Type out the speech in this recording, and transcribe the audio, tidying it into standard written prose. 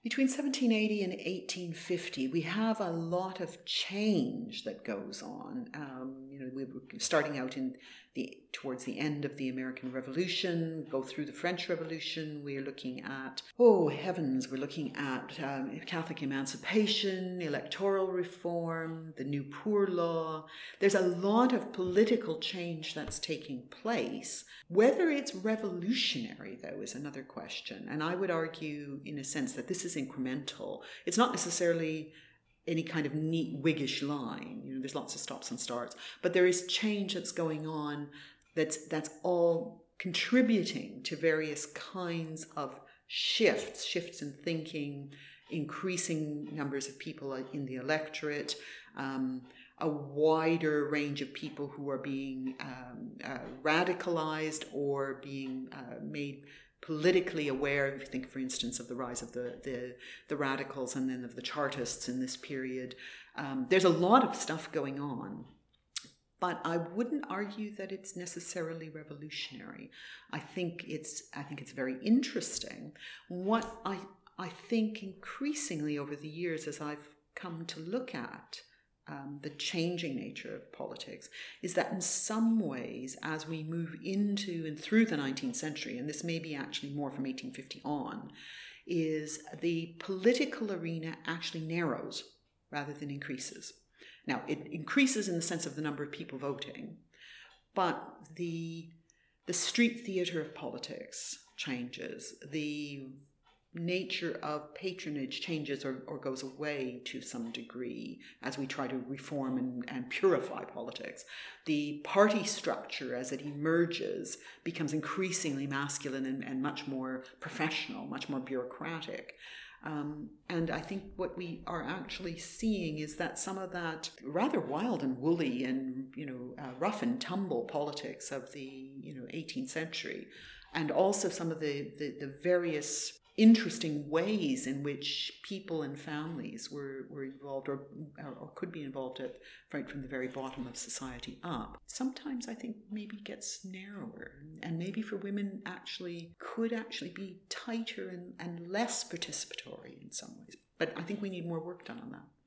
Between 1780 and 1850, we have a lot of change that goes on. We were starting out towards the end of the American Revolution, go through the French Revolution. We're looking at, we're looking at Catholic emancipation, electoral reform, the New Poor Law. There's a lot of political change that's taking place. Whether it's revolutionary, though, is another question. And I would argue, in a sense, that this is incremental. It's not necessarily any kind of neat Whiggish line. There's lots of stops and starts, but there is change that's going on that's all contributing to various kinds of shifts in thinking, increasing numbers of people in the electorate, a wider range of people who are being radicalized or being made politically aware. If you think, for instance, of the rise of the radicals and then of the Chartists in this period, there's a lot of stuff going on. But I wouldn't argue that it's necessarily revolutionary. I think it's very interesting. What I think increasingly over the years, as I've come to look at the changing nature of politics, is that in some ways, as we move into and through the 19th century, and this may be actually more from 1850 on, is the political arena actually narrows rather than increases. Now, it increases in the sense of the number of people voting, but the street theater of politics changes. The nature of patronage changes or goes away to some degree as we try to reform and purify politics. The party structure, as it emerges, becomes increasingly masculine and much more professional, much more bureaucratic. And I think what we are actually seeing is that some of that rather wild and woolly and rough and tumble politics of the 18th century, and also some of the various interesting ways in which people and families were involved or could be involved right from the very bottom of society up, sometimes I think maybe gets narrower, and maybe for women could be tighter and less participatory in some ways. But I think we need more work done on that.